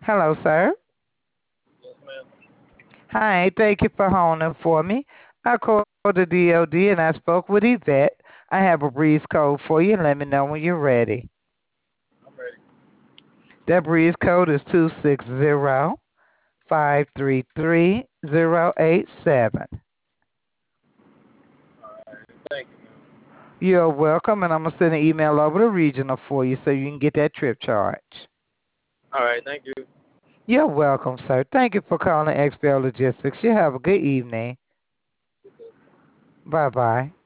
Hello, sir. Yes, ma'am. Hi, thank you for holding for me. I called the DOD and I spoke with Yvette. I have a breeze code for you and let me know when you're ready. I'm ready. That breeze code is 260-533-087. All right. Thank you, ma'am. You're welcome, and I'm going to send an email over to Regional for you so you can get that trip charge. All right. Thank you. You're welcome, sir. Thank you for calling XPL Logistics. You have a good evening. You too. Bye-bye.